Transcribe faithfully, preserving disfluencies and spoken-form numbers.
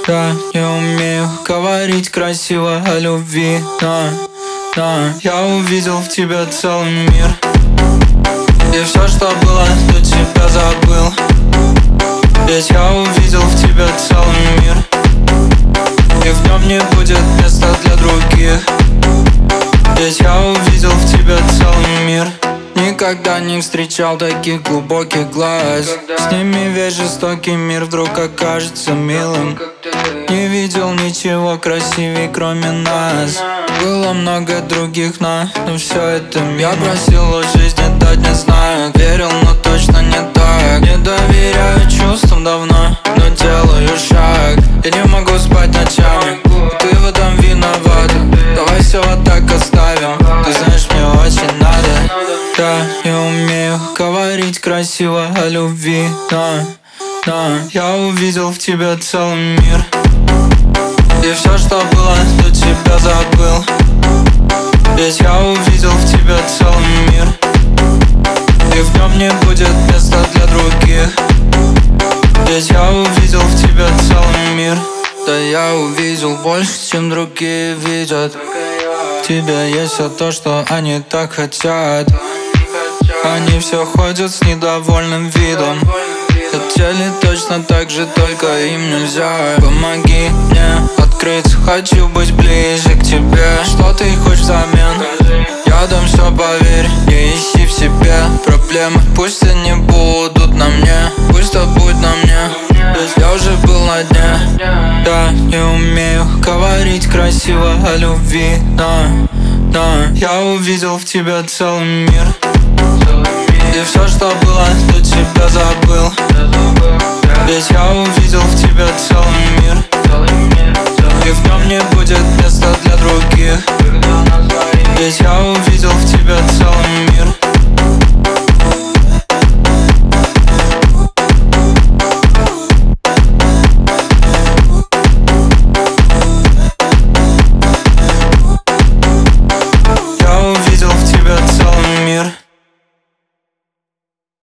Я не умею говорить красиво о любви, но, но я увидел в тебе целый мир. И все, что было, до тебя забыл. Ведь я увидел в тебе целый мир, и в нем не будет места для других. Ведь я увидел в тебе целый мир. Никогда не встречал таких глубоких глаз. С ними весь жестокий мир вдруг окажется милым. Не видел ничего красивее, кроме нас. Было много других, но, но все это мимо. Я просил у жизни дать, не знаю. Верил, но точно не так. Не доверяю чувствам давно, но делаю шаг. Я не могу спать ночами, ты в этом виновата. Давай все вот так оставим, ты знаешь, мне очень надо. Я не умею говорить красиво о любви, но, но я увидел в тебе целый мир. И все, что было, до тебя забыл. Ведь я увидел в тебе целый мир, и в нем не будет места для других. Ведь я увидел в тебе целый мир. Да я увидел больше, чем другие видят. В тебе есть все то, что они так хотят. Они все ходят с недовольным видом. Хотели точно так же, только им нельзя. Помоги мне открыться, хочу быть ближе к тебе. Что ты хочешь взамен? Я дам все, поверь, не ищи в себе проблемы. Пусть они будут на мне, пусть то будет на мне. Ведь я уже был на дне. Я не умею говорить красиво о любви, но, но я увидел в тебе целый мир. И все, что было, до тебя забыл. Ведь я увидел в тебе целый